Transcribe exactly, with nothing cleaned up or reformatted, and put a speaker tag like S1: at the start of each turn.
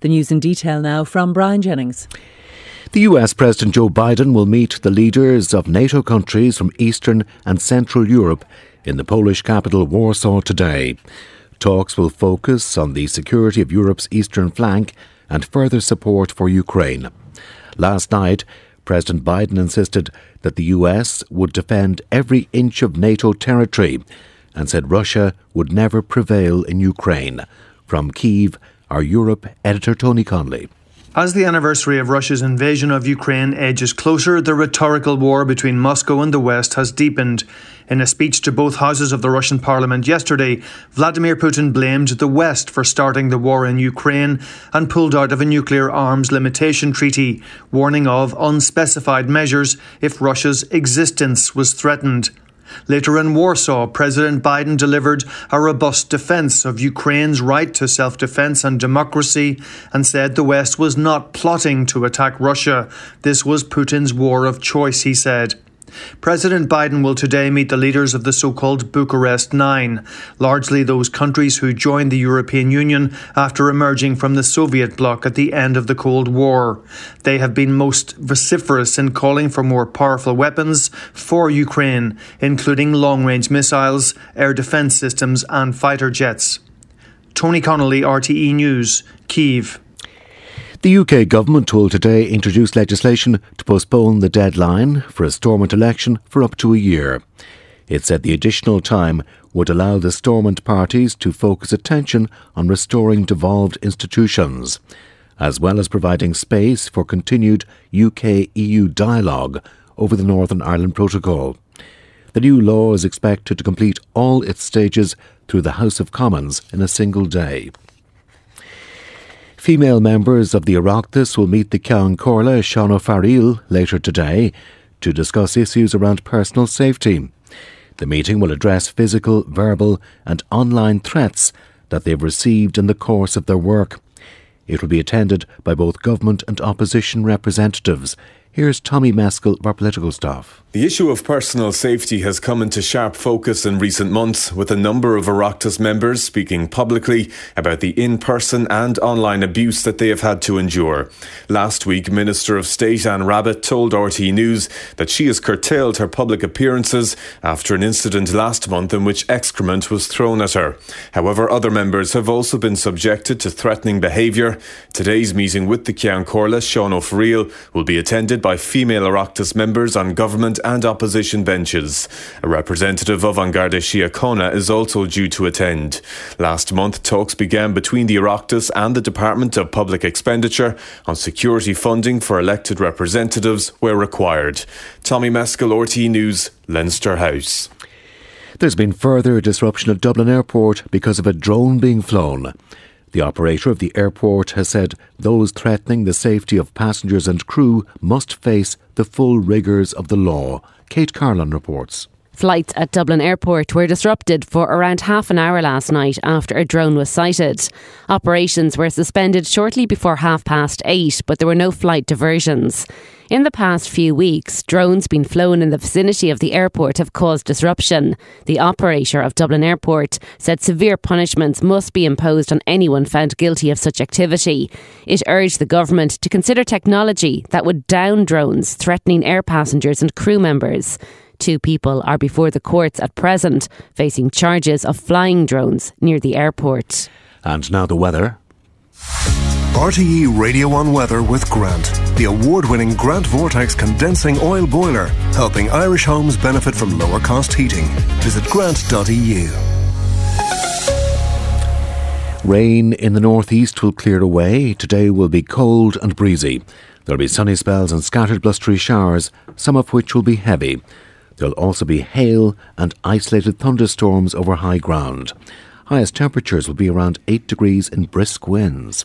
S1: The news in detail now from Brian Jennings.
S2: The U S President Joe Biden will meet the leaders of NATO countries from Eastern and Central Europe in the Polish capital Warsaw today. Talks will focus on the security of Europe's eastern flank and further support for Ukraine. Last night, President Biden insisted that the U S would defend every inch of NATO territory and said Russia would never prevail in Ukraine. From Kyiv, our Europe editor Tony Connolly.
S3: As the anniversary of Russia's invasion of Ukraine edges closer, the rhetorical war between Moscow and the West has deepened. In a speech to both houses of the Russian parliament yesterday, Vladimir Putin blamed the West for starting the war in Ukraine and pulled out of a nuclear arms limitation treaty, warning of unspecified measures if Russia's existence was threatened. Later in Warsaw, President Biden delivered a robust defence of Ukraine's right to self-defence and democracy and said the West was not plotting to attack Russia. This was Putin's war of choice, he said. President Biden will today meet the leaders of the so-called Bucharest Nine, largely those countries who joined the European Union after emerging from the Soviet bloc at the end of the Cold War. They have been most vociferous in calling for more powerful weapons for Ukraine, including long-range missiles, air defence systems and fighter jets. Tony Connolly, R T E News, Kyiv.
S2: The U K government will today introduce legislation to postpone the deadline for a Stormont election for up to a year. It said the additional time would allow the Stormont parties to focus attention on restoring devolved institutions, as well as providing space for continued U K E U dialogue over the Northern Ireland Protocol. The new law is expected to complete all its stages through the House of Commons in a single day. Female members of the Oireachtas will meet the Ceann Comhairle Seán Ó Fáill later today to discuss issues around personal safety. The meeting will address physical, verbal and online threats that they've received in the course of their work. It will be attended by both government and opposition representatives. Here's Tommy Meskell of our political staff.
S4: The issue of personal safety has come into sharp focus in recent months, with a number of Oireachtas members speaking publicly about the in-person and online abuse that they have had to endure. Last week, Minister of State Anne Rabbitte told R T E News that she has curtailed her public appearances after an incident last month in which excrement was thrown at her. However, other members have also been subjected to threatening behaviour. Today's meeting with the Ceann Comhairle Seán Ó Fáill will be attended by female Oireachtas members on government and opposition benches. A representative of An Garda Síochána is also due to attend. Last month, talks began between the Oireachtas and the Department of Public Expenditure on security funding for elected representatives where required. Tommy Meskell, R T E News, Leinster House.
S2: There's been further disruption at Dublin Airport because of a drone being flown. The operator of the airport has said those threatening the safety of passengers and crew must face the full rigours of the law. Kate Carlin reports.
S5: Flights at Dublin Airport were disrupted for around half an hour last night after a drone was sighted. Operations were suspended shortly before half past eight, but there were no flight diversions. In the past few weeks, drones being flown in the vicinity of the airport have caused disruption. The operator of Dublin Airport said severe punishments must be imposed on anyone found guilty of such activity. It urged the government to consider technology that would down drones threatening air passengers and crew members. Two people are before the courts at present, facing charges of flying drones near the airport.
S2: And now the weather.
S6: R T E Radio one Weather with Grant, the award-winning Grant Vortex condensing oil boiler, helping Irish homes benefit from lower cost heating. Visit grant dot e u.
S2: Rain in the northeast will clear away. Today will be cold and breezy. There will be sunny spells and scattered blustery showers, some of which will be heavy. There will also be hail and isolated thunderstorms over high ground. Highest temperatures will be around eight degrees in brisk winds.